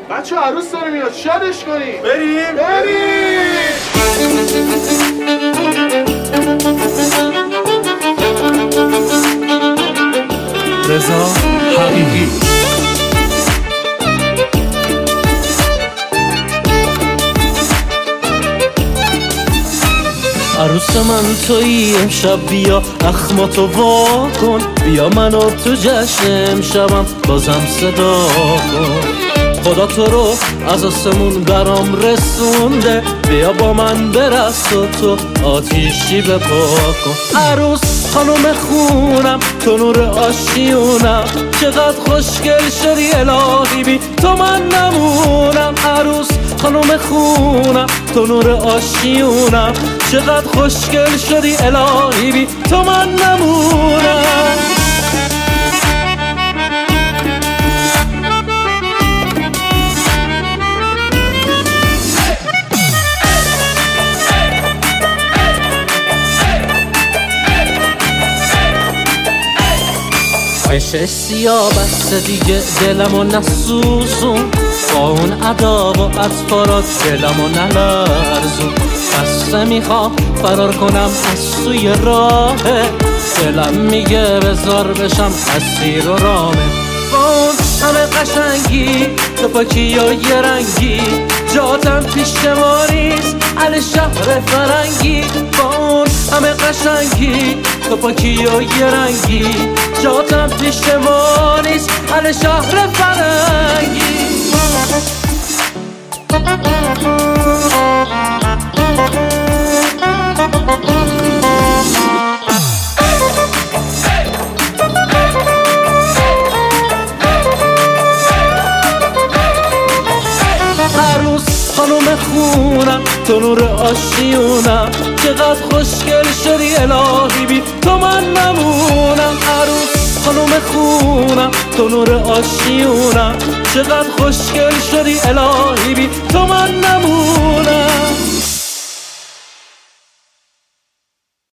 بچه عروس داره میاد، شادش کنیم. بریم رضا حقیقی. عروس من تویی امشب، بیا اخماتو وا کن، بیا منو تو جشن امشبم بازم صدا کن. خدا تو رو از آسمون برام رسونده، بیا با من برقص و تو آتیشی بپا کن. عروس خانم خونم، تو نور آشیونم، چقدر خوشگل شدی الهی، بی تو من نمونم. عروس خانم خونم، تو نور آشیونم، چقدر خوشگل شدی الهی، بی تو من نمونم. عشق سیاه بسته دیگه دلمو نسوزون، با اون ادا و اطفارات دلمو نلرزون. بسته میخوام فرار کنم از سوی راه، دلم میگه بذار بشم اسیر و رامه. با اون همه قشنگی تو پاکی و یه رنگی، جاتم پیش ما نیست اهل شهر فرنگی. با اون همه قشنگی تو پاکی و یه رنگی، جاتم پیش ما نیست اهل شهر فرنگی. عروس خانم خونم، تو نور آشیونم، چقدر خوشگل شدی الهی، بی تو من نمونم. عروس خانم خونم، تو نور آشیونم، چقدر خوشگل شدی الهی، بی تو من نمونم.